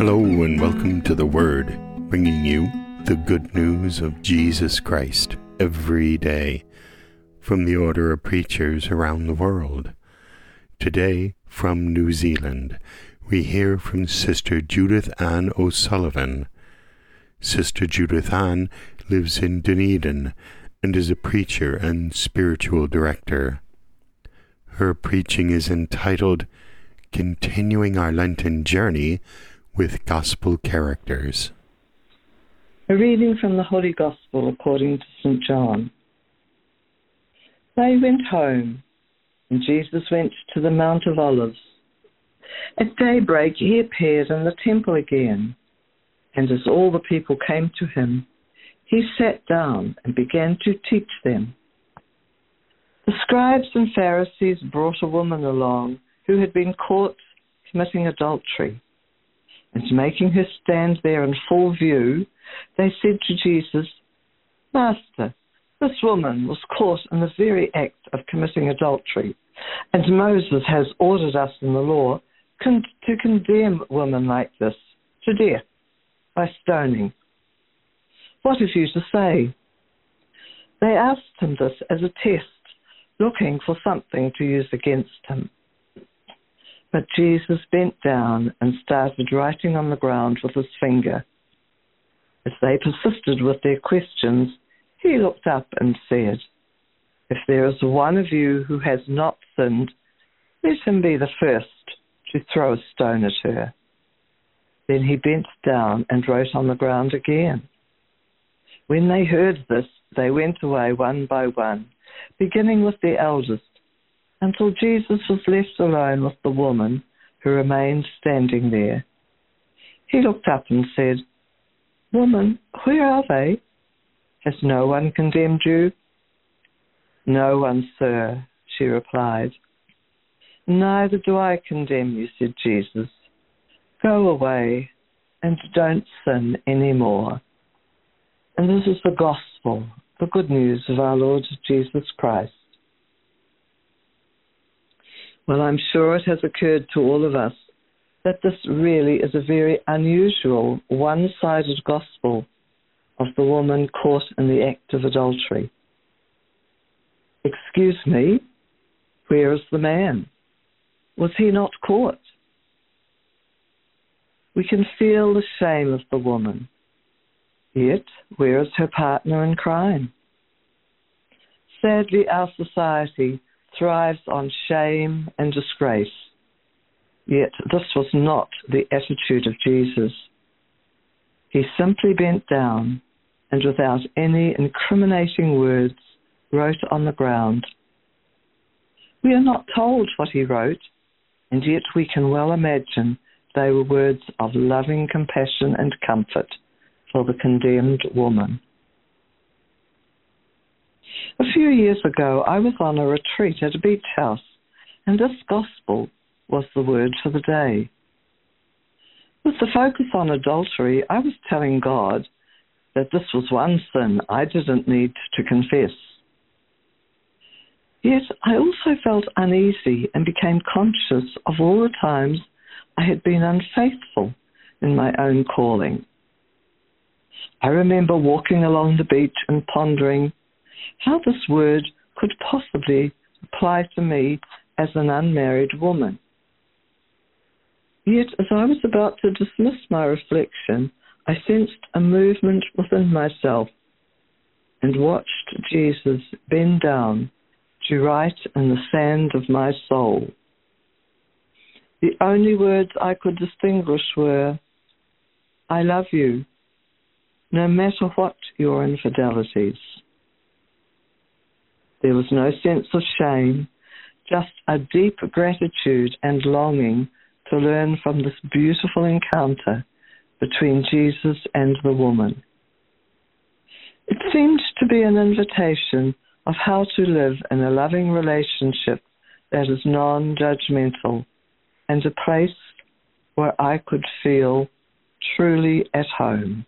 Hello and welcome to The Word, bringing you the good news of Jesus Christ every day from the order of preachers around the world. Today, from New Zealand, we hear from Sister Judith Ann O'Sullivan. Sister Judith Ann lives in Dunedin and is a preacher and spiritual director. Her preaching is entitled Continuing Our Lenten Journey with Gospel Characters. A reading from the Holy Gospel according to St. John. They went home, and Jesus went to the Mount of Olives. At daybreak he appeared in the temple again, and as all the people came to him, he sat down and began to teach them. The scribes and Pharisees brought a woman along who had been caught committing adultery. And making her stand there in full view, they said to Jesus, "Master, this woman was caught in the very act of committing adultery, and Moses has ordered us in the law to condemn women like this to death by stoning. What have you to say?" They asked him this as a test, looking for something to use against him. But Jesus bent down and started writing on the ground with his finger. As they persisted with their questions, he looked up and said, "If there is one of you who has not sinned, let him be the first to throw a stone at her." Then he bent down and wrote on the ground again. When they heard this, they went away one by one, beginning with the eldest, until Jesus was left alone with the woman who remained standing there. He looked up and said, "Woman, where are they? Has no one condemned you?" "No one, sir," she replied. "Neither do I condemn you," said Jesus. "Go away and don't sin any more." And this is the gospel, the good news of our Lord Jesus Christ. Well, I'm sure it has occurred to all of us that this really is a very unusual, one-sided gospel of the woman caught in the act of adultery. Excuse me, where is the man? Was he not caught? We can feel the shame of the woman. Yet, where is her partner in crime? Sadly, our society thrives on shame and disgrace. Yet this was not the attitude of Jesus. He simply bent down and without any incriminating words wrote on the ground. We are not told what he wrote, and yet we can well imagine they were words of loving compassion and comfort for the condemned woman. A few years ago, I was on a retreat at a beach house, and this gospel was the word for the day. With the focus on adultery, I was telling God that this was one sin I didn't need to confess. Yet I also felt uneasy and became conscious of all the times I had been unfaithful in my own calling. I remember walking along the beach and pondering how this word could possibly apply to me as an unmarried woman. Yet, as I was about to dismiss my reflection, I sensed a movement within myself and watched Jesus bend down to write in the sand of my soul. The only words I could distinguish were, "I love you, no matter what your infidelities." There was no sense of shame, just a deep gratitude and longing to learn from this beautiful encounter between Jesus and the woman. It seemed to be an invitation of how to live in a loving relationship that is non-judgmental and a place where I could feel truly at home.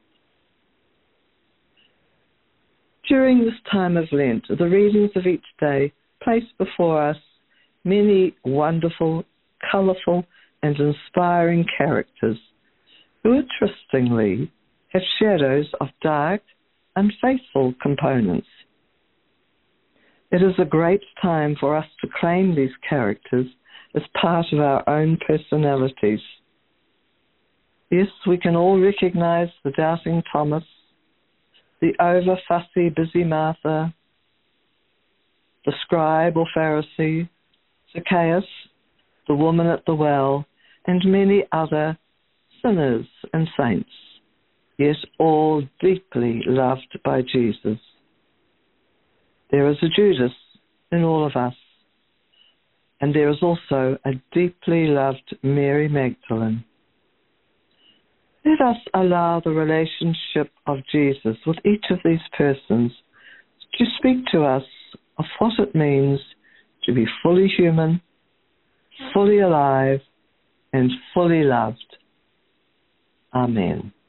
During this time of Lent, the readings of each day place before us many wonderful, colourful and inspiring characters who interestingly have shadows of dark and faithful components. It is a great time for us to claim these characters as part of our own personalities. Yes, we can all recognize the doubting Thomas, the over-fussy busy Martha, the scribe or Pharisee, Zacchaeus, the woman at the well, and many other sinners and saints, yet all deeply loved by Jesus. There is a Judas in all of us, and there is also a deeply loved Mary Magdalene. Let us allow the relationship of Jesus with each of these persons to speak to us of what it means to be fully human, fully alive, and fully loved. Amen.